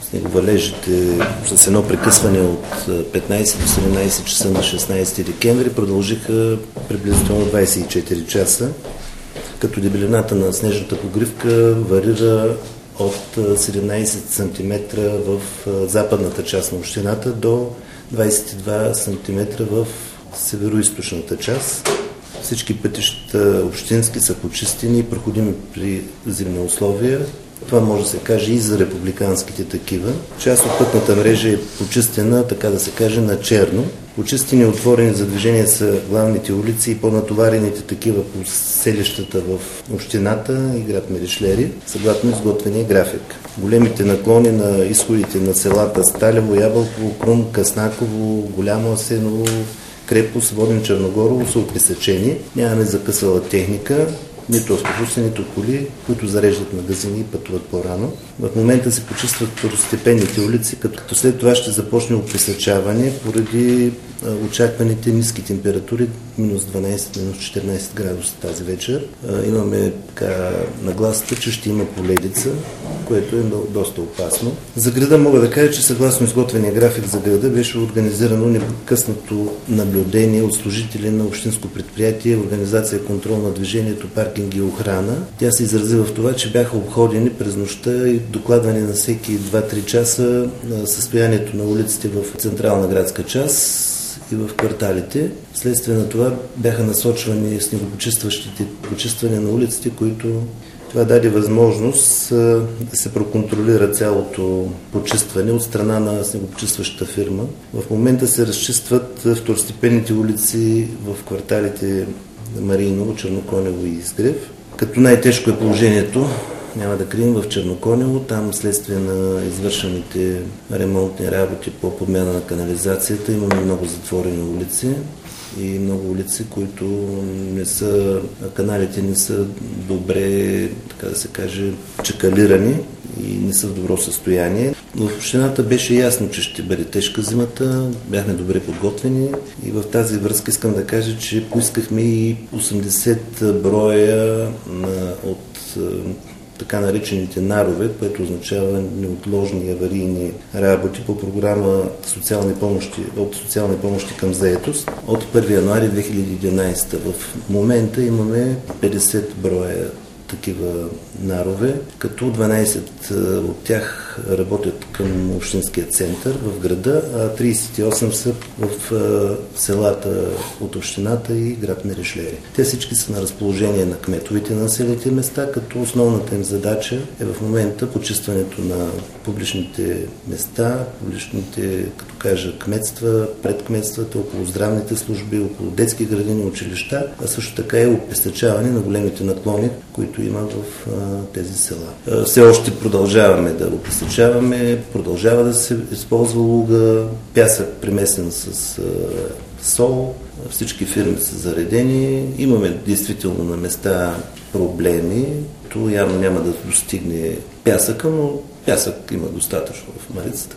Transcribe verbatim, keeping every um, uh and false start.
снеговалежите с едно прекъсване от петнайсет до седемнайсет часа на шестнайсети декември продължиха приблизително двайсет и четири часа, като дебелината на снежната покривка варира от седемнайсет сантиметра в западната част на общината до двайсет и два сантиметра в североизточната част. Всички пътища общински са почистени и проходими при зимни условия. Това може да се каже и за републиканските такива. Част от пътната мрежа е почистена, така да се каже, на черно. Почистени и отворени за движение са главните улици и по-натоварените такива по селищата в общината и град Меришлери, съгласно изготвения график. Големите наклони на изходите на селата Сталево, Ябълково, Крум, Къснаково, Голямо Асеново, Крепост, Воден, Черногорово са описачени. Нямаме закъсала техника, нито автобуси, нито коли, които зареждат магазини и пътуват по-рано. В момента се почистват второстепенните улици, като след това ще започне описачаване поради очакваните ниски температури, минус дванайсет, минус четиринайсет градуса тази вечер. Имаме така нагласата, че ще има поледица, което е доста опасно. За града мога да кажа, че съгласно изготвения график за града беше организирано непрекъснато наблюдение от служители на общинско предприятие, организация контрол на движението, паркинги и охрана. Тя се изрази в това, че бяха обходени през нощта и докладвани на всеки два-три часа на състоянието на улиците в централна градска част и в кварталите. Вследствие на това бяха насочвани снегопочистващите почистване на улиците, които това даде възможност да се проконтролира цялото почистване от страна на снегопочистващата фирма. В момента се разчистват второстепенните улици в кварталите Мариново, Черноконево и Изгрев. Като най-тежко е положението, няма да крием, в Черноконево. Там следствие на извършените ремонтни работи по подмяна на канализацията имаме много затворени улици и много улици, които не са, каналите не са добре, така да се каже, чакалирани и не са в добро състояние. В общината беше ясно, че ще бъде тежка зимата, бяхме добре подготвени и в тази връзка искам да кажа, че поискахме и осемдесет броя от така наречените нарове, което означава неотложни аварийни работи по програма социални помощи, от социални помощи към заетост от първи януари две хиляди и единайсета. В момента имаме петдесет броя такива нарове, като дванайсет от тях работят към общинския център в града, а трийсет и осем са в селата от общината и град Меришлери. Те всички са на разположение на кметовите на населените места, като основната им задача е в момента почистването на публичните места, публичните, като кажа, кметства, предкметствата, около здравните служби, около детски градини, училища, а също така и опестачаване на големите наклони, които има в а, тези села. А, все още продължаваме да опестачаваме, продължава да се използва луга, пясък примесен с а, сол, всички фирми са заредени, имаме действително на места проблеми, то явно няма да достигне пясъка, но пясък има достатъчно в Марицата.